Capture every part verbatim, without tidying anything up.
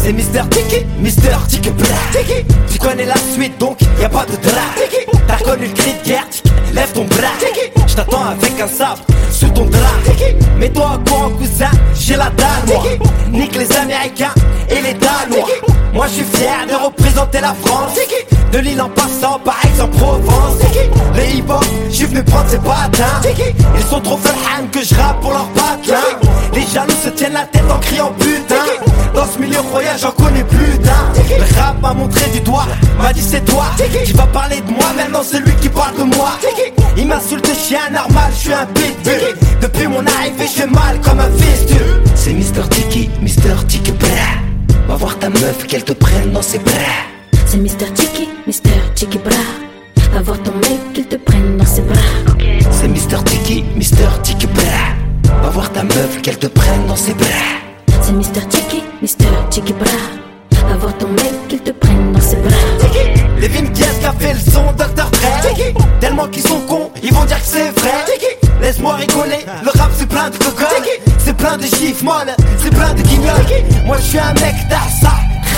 C'est Mister Tiki, Mister Tiki Bra. Tu connais la suite donc y'a pas de drap. T'as connu le cri de guerre, lève ton bras. J't'attends avec un sabre sous ton drap. Mets-toi à courant cousin, j'ai la dalle moi. Nique les Américains et les Danois. Moi je suis fier de représenter la France. De l'île en passant par Aix-en-Provence. Les hip-hop, j'suis venu prendre ces patins. Ils sont trop fun que je rappe pour leur patelin. Les jaloux se tiennent la tête en criant putain. Dans ce milieu royal j'en connais plus d'un. Le rap m'a montré du doigt, m'a dit c'est toi qui vas parler de moi, maintenant c'est lui qui parle de moi. Il m'insulte chien normal, je suis un pitbull. Depuis mon arrivée je fais mal comme un fistule. C'est Mister Tiki, Mister Tiki Bra. Va voir ta meuf qu'elle te prenne dans ses bras. C'est Mister Tiki, Mister Tiki Bra. Va voir ton mec qu'il te prenne dans ses bras. C'est Mister Tiki, Mister Tiki Bra. Va voir ta meuf qu'elle te prenne dans ses bras. C'est Mister Tiki, Mister Tiki Bra. Va voir ton mec qu'il te prenne dans ses bras. Les Vin Diesel qui a fait le son docteur Dre. Tellement qu'ils sont cons, ils vont dire que c'est vrai. Laisse-moi rigoler, le rap c'est plein de cocoles. C'est plein de chiffres molles, c'est plein de guignols. Moi je suis un mec d'Arsa,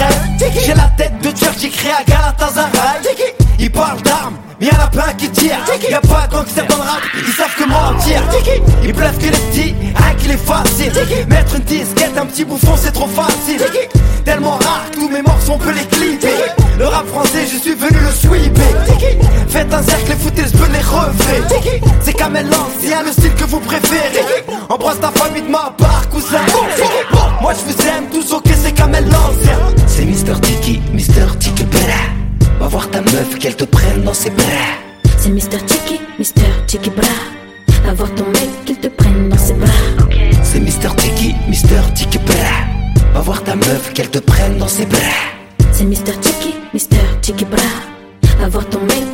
j'ai la tête de Turc, j'ai créé à Galatasaray. Ils parlent d'armes, mais y'en a plein qui tirent. Y'a pas de gangsters dans le rap, ils savent que mentir. Ils bluffent que les petits, hein qu'il est facile. Mettre une disquette, un petit bouffon c'est trop facile. Tellement rare que tous mes morceaux on peut les clipper. Le rap français je suis venu le sweeper. Faites un cercle et foutez ce peu les refrains. C'est Kamel l'ancien, le style que vous préférez. Embrasse ta famille de ma part cousin. Moi je vous aime tous, ok c'est Kamel l'ancien. C'est Mister Tiki, Mister Tiki Bra. Va voir ta meuf qu'elle te prenne dans ses bras. C'est Mister Tiki, Mister Tiki Bra. Va voir ton mec qu'il te prenne dans ses bras. C'est Mister Tiki, Mister Tiki Bra. Va voir ta meuf qu'elle te prenne dans ses bras. C'est Mister Tiki, Mister Tiki Bra. Va voir ton mec